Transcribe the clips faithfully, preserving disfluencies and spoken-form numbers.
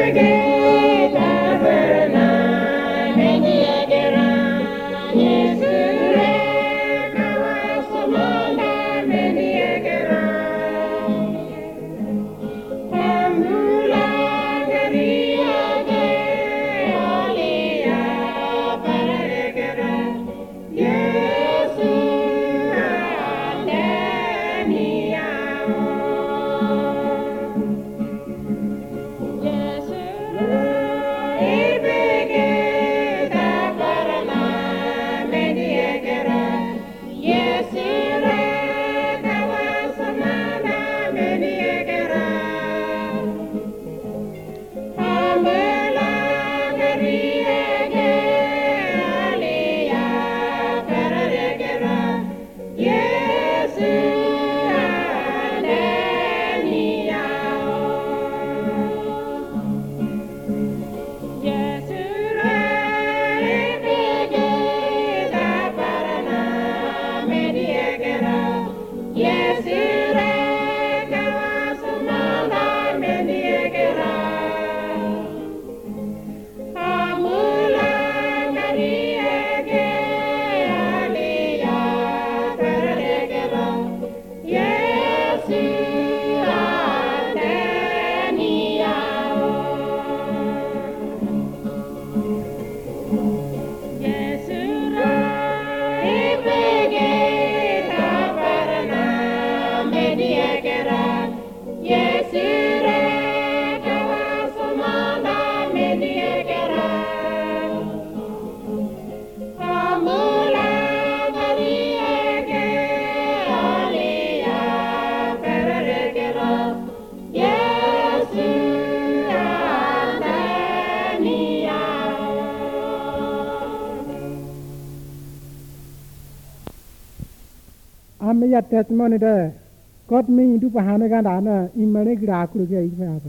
Amaya testimony there. Got me into Pahanagana in Manigra Kurga.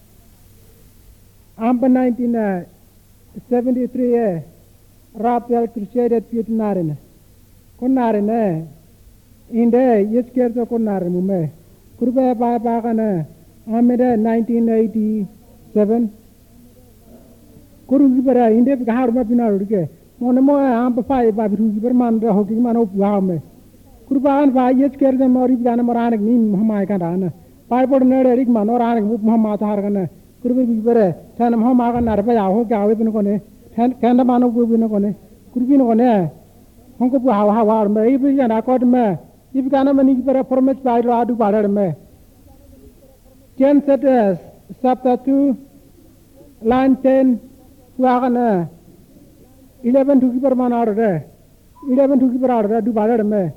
Amber nineteen seventy-three, Rapel Crusaded Putinarine. Conarine, in there, yes, cares of Conarimume. Kurba Bagana, Ameda nineteen eighty-seven. Kurubera, in the Harmapinarke. Monomoa amplify by Superman, the Hockeyman of Wame. Kurban by yes, care them or Ibana Moranik, Muhammad, Piper Nerd, Igman, or Anik, Muhammad Hargana, Kurbi Bere, Tanam Homagan, Arbaya, Hoka, Wibinocone, Candaman of Wibinocone, Kurbinocone, Honko, how hard maybe and I caught me. If Ganaman is better permits by Radu Barame. Jen said as chapter two, line ten, Wagana, eleven to keep a man out of there, eleven to keep her out of there, do Barame.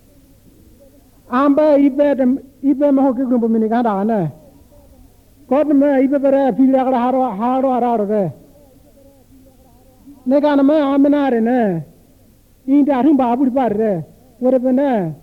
Amba Ibem Ibem Hokum Minicana. Got me Ibera, feel like a hard or out of there. Neganama Aminarine. In the Humba Barre, whatever ne.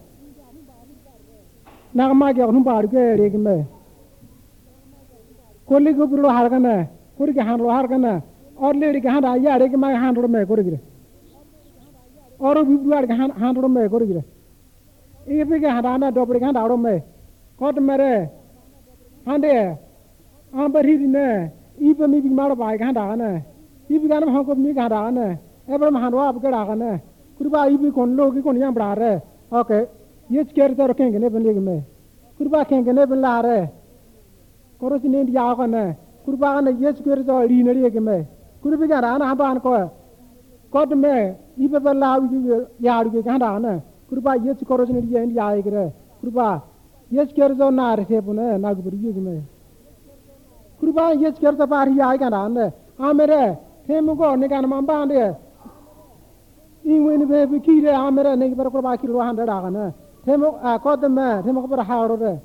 Namaka Humba Rigme. Colleague Hargana, Kurika Handle Hargana, or Lady Handa, Yarik my handle me, Kurigre. Or we are handle me, Kurigre. If we get Hadana, Dobrigand out of me. Got mere Hande Amber Hidine, even maybe Malabai Gandana. If you got a hunk of me Gadana, ever Handwab Gadana. Kurba Ibicon Logicon Yambrare. Okay, yet cares or king and even ligame. Kurba king and even lare. Corrosion in Yagana. Kurba and yet cares or Linagame. Kurbi Gadana Habanco. Got me, even allow you Yard. Kurba yet corrosion in Yagre. Kurba yes cares on Narsepune, Naguri. Kurba yes cares about Yagana. Amere, Temugo, Neganamambande. In when we key the Amere, Negarabaki, one hundred Agana. Temo, I caught the man, Temover Howard.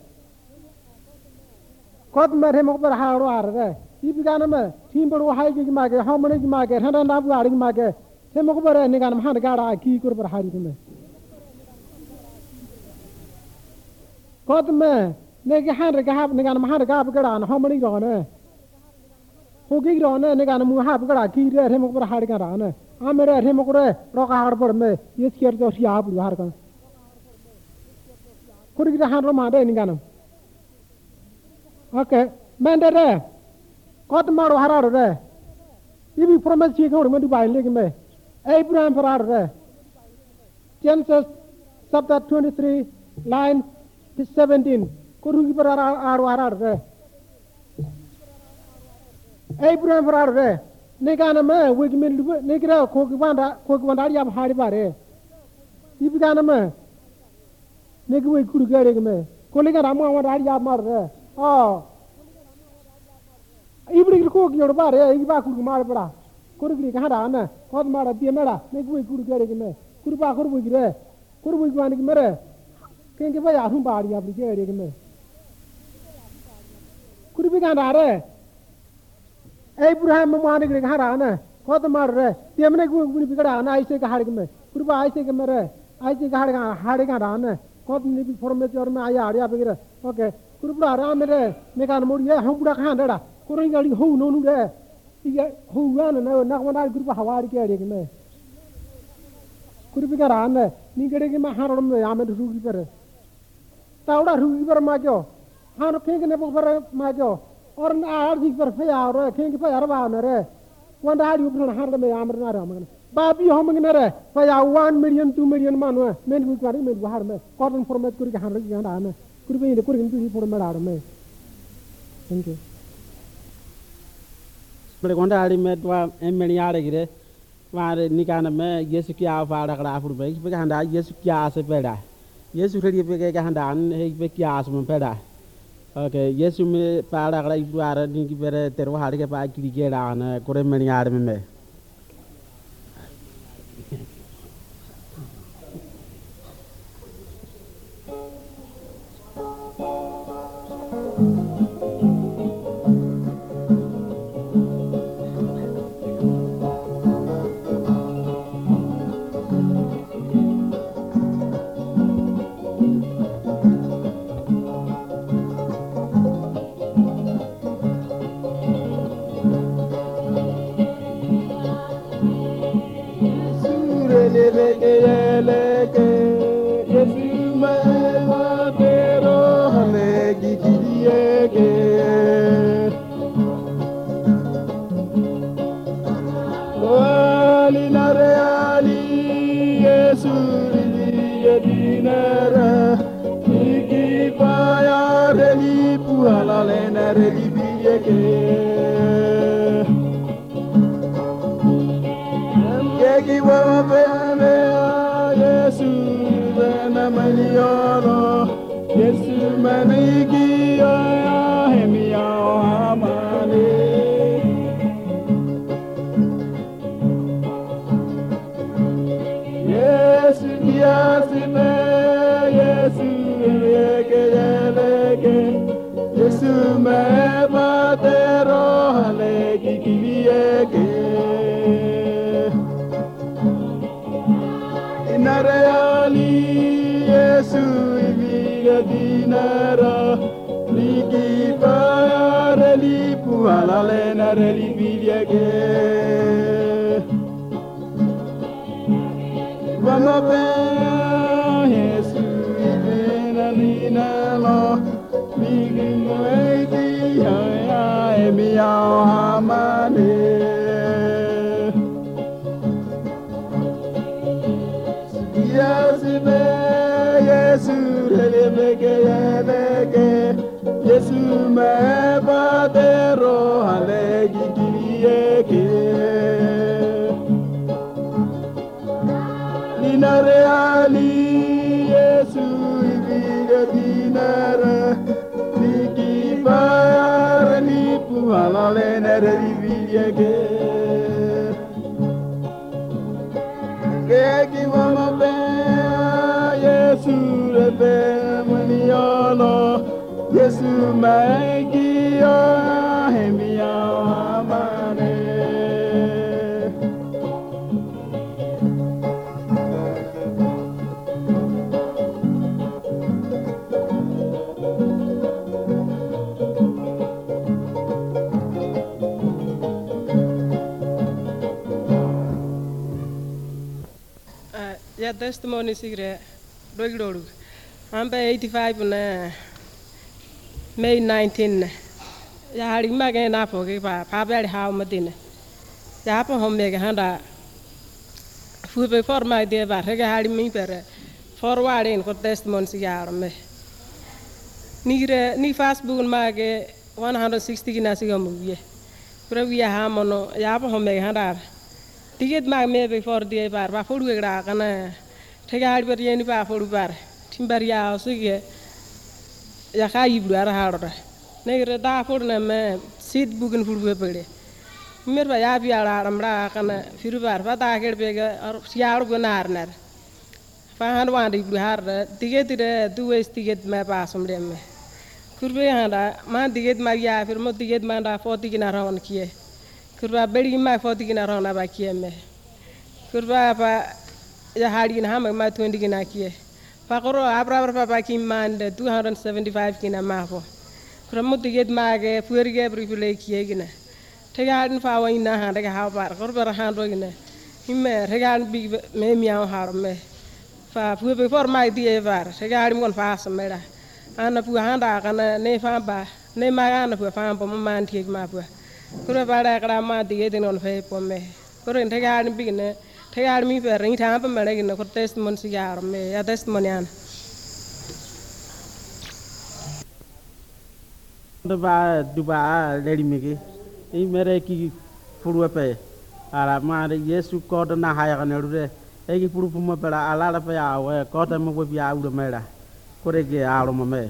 Caught the man, Temover Howard. He began a man, Timber hiking market, how many market, hundred and up market. Temover, Neganam Handagara, key Kurba Hiding. Got the man, Neg Handra Gab, Neganam Handagab, how many gone? Who gig on a Neganam Habgara, key there, him over Hadigana. I'm a him over Rock Harbor me, yes, here's your Yabu Hargan. Could you get a hundred man in Ganam? Okay, Mandare. God Maro Harare. If you promise you go to buy ligame, Abraham Harare. Genesis chapter twenty-three, line seventeen. Kuru Harare. Abraham Harare. Neganama, Wigmin, Negra, Kokwanda, Kokwandaria Haribare. If you can a man, Negwe could get me. Collega Rama Mare. Oh. Ibri cook your body, Ibaku Marbra. Kurgi Hadana, Hotmara Piamera, Negwe could get me. Kurba Kurwigre, Kurwig Mere. Can't give a humbari of the getting me. Could be Gandare. Abraham wanted Harana, Hotmara, Piamene would be Gana, I take a harigame. Kurba, I take a mere. I think I had a gun. Cotton maybe for me or my area. Okay. Kurubra Ramere, Megan Muria, Hubra Handera, Kuringali, who no there. Who ran and not one I group of Hawaii carrying me. Kurubigarana, Niggering my hand on the Ahmed Rugiber. Tauda Rugiber Majo, Hano King never Majo, or an Ardi for Faya, King Fayarana. One day you can handle me, Amran. Babi hominere, Faya one million, two million man, men who got him in Warme, cotton from a Kurika Hanrigana, could be in the Kurin for Marame. Thank you. Pregonda met one Emily Arigre, one Nikaname, Yesukia Varagraph, Beganda, Yesukia Sepeda. Yes, you really big Handan, Hekias Peda. Okay, yes, you may paragraph, you are Nikibere, Terwahaka by Kirigana, Kuremani Arme. Testimony sigre dogidolu ambe eighty-five na May nineteenth ya hari ma ge na fo ge ba pa ba ha ma din ya pa hom me ge handa fu be forma de ba ge hari mi per forward in ko testimony si ya me ni re ni Facebook ma ge one hundred sixty na si mu ye pro wi ha mono ya pa hom me ge handa tiget ma me be for de ba ba fu ge ra kana te ga hari ber ye ni ba fu bar timbar ya so ge ya ka yiblu ara harora negre da furna me sid bugun furwe pede mer ba ya bi ara ramra kana firubar ba da ger be ga siar go nar nar fa han wa di blu har dige dire du wes dige me ba som dem me kurbe handa ma dige ma ya fir mo dige ma da fo dige na ron kiye kurba beri ma fo dige na ron ba kiye me kurba ba ya hari na ma ma to dige na kiye Pakoro abra abra pa kim mande two hundred seventy-five kina mafo. From get mage purge brifule kiegina. Take out in fa ina hand a how bar or bar hand wagina. Him regan big me meow harme. Fa pu before my dear var, regarding one fast mera. Anna pu handa kana ne famba, ne magana pu fam po man take mapua. Kura bara grama digging on fe po me. Couldn't take out in beginner. Take out me for ring time and in the testimony cigar, me a testimony. The bar, Duba, Lady Miggy, in Mereki Furupe, Aramari, yes, you caught on a higher than a eggy proof from a lot of hour, caught them with the out of Mera. Could I get out of my mare?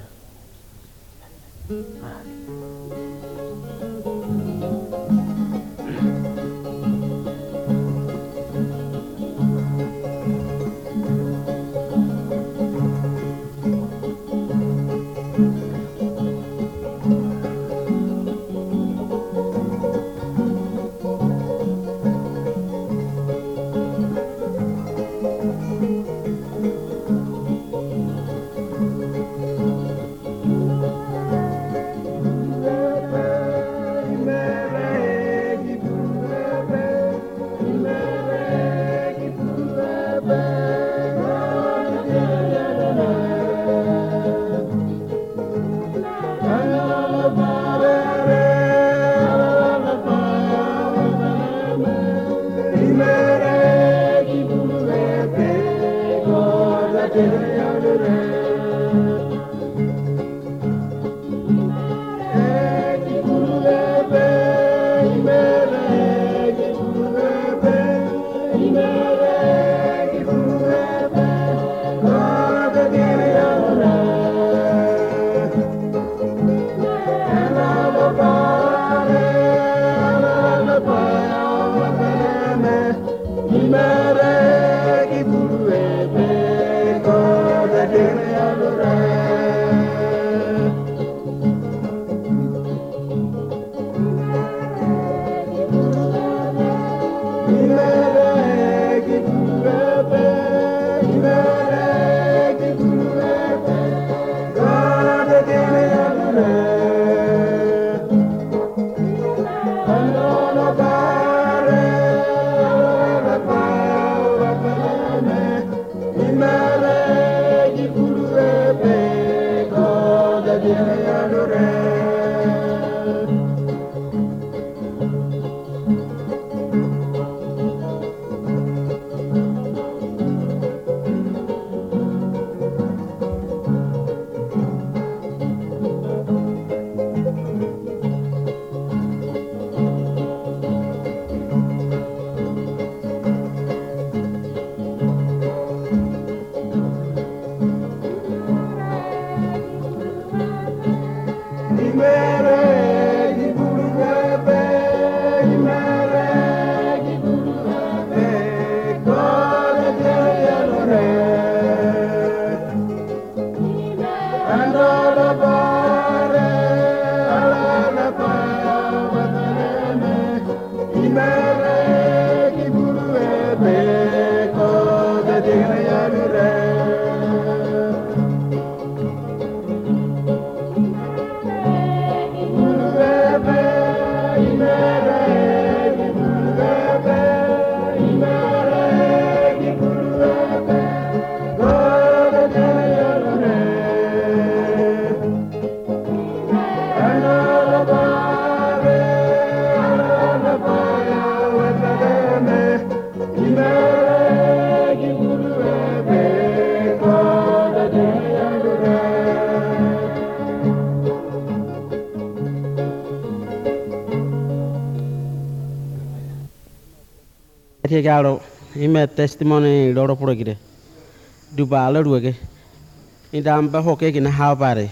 Garo, ime testimony loro purgire. Dubala ruge. Indamba hoke in a how bari.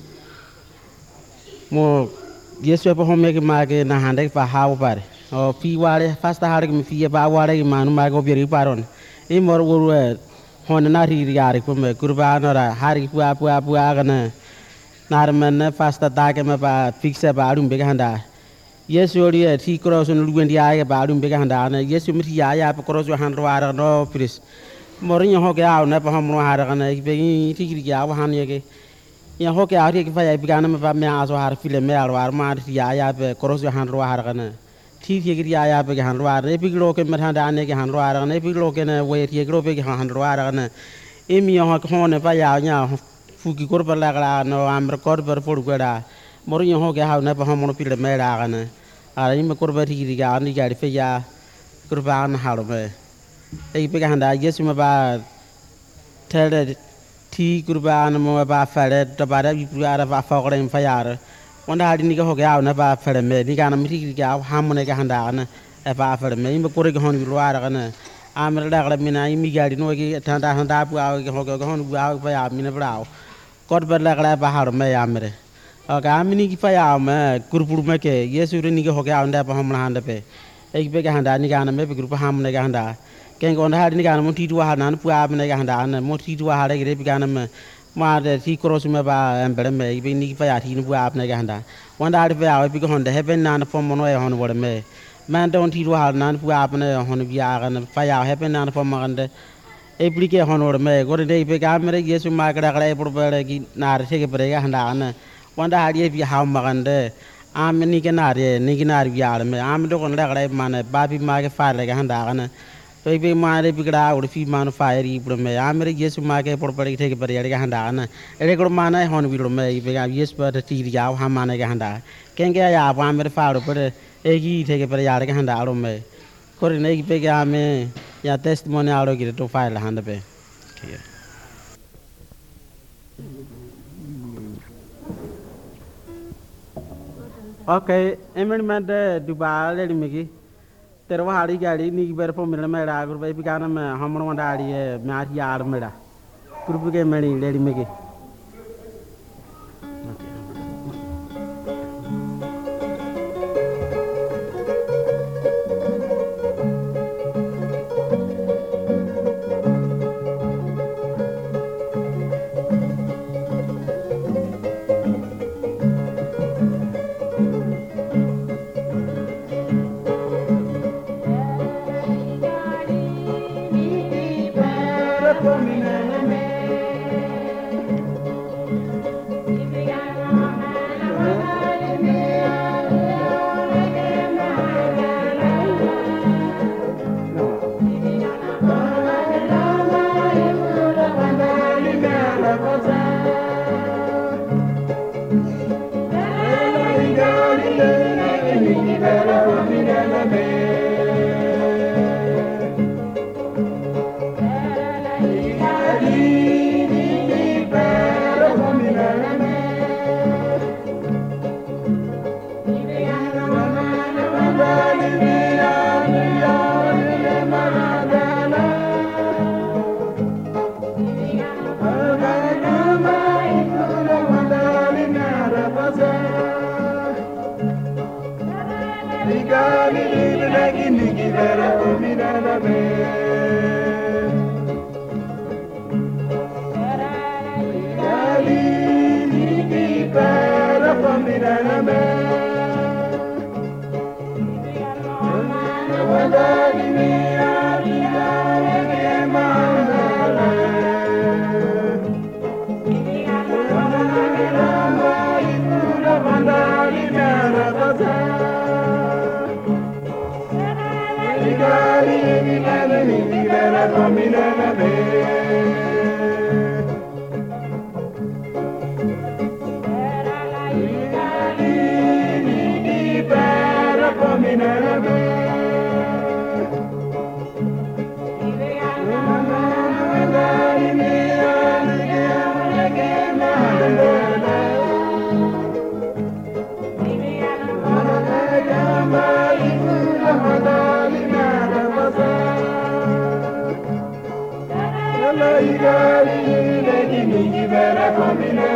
More yes, we have home making market na handek for how bari. Or fee ware, faster hard fee about water man, mago be paron. In more word, honanari yari from a kurbana, hari pua pua puagana. Narman faster dagam about fix about um big handa. Yes, you are tea cross and when the eye about him big hand. Yes, you meet Yaya across your hand water no please. Morin hoke out, never home had a being tea yaw honey. In hoke out, if I began about me as or feel a mare or mad Yaya across your hand water. Tea Yaya big hand water, a big look in hand and a hand water, and a big look in a way to grow big hand water. Amy hock horn if I yaw, Fuki Corba Lagra, no, I'm recorded for Guerra. Morin hoke out, never home on a mare. I am a corvette garden, you got a faya, Kurban Harbe. A big hand, I guess him about tell it tea, Kurban, more about ferret, about every out of a fog and fire. One day I didn't go out, never fed a maid, you can make out harmonic hand down, if I fed a maid, but Corrigan with water. I'm a little mina, I immediately know a tanda hand up, I'll go on by a minute brow. God but like a hard may amere. Okay, I'm in the fire, Kurpurmake, yes, you didn't go out there for home hand pay. A big hand, I can make a group of ham neganda. Can go on hard Nigan, Monty to a hand, Puab neganda, and Monty to a hard Ganam, Mother, he crossed me by and better may be Nick Fire, he Puab neganda. One day I pick on the heaven and from Monoy on what a may. Man don't eat hard none Puab on a Via and fire happen and from Manda. A plique honor may go to day big armory, yes, you might get a able not take a break and one day I gave you how Magande. I'm a Niganari, Niganari Yarme. I'm the one that man, Baby Market fire like a hand. Baby, my big out if you man fire, I'm a yes, market property take a barrier hand. A regular man, I honor will may be a yes, but a tea yaw, Hamanaganda. Can get a one with a fire, but a eggy take a barrier hand out of me. Couldn't egg big army, your testimony out of it to file a hand of it. Okay, amendment Dubai, let me there were hardly getting any better for Milamera, or baby Ganam, Hamonadi, Matty Armada. Could we get many, Lady Mickey? Bye. Ecco mille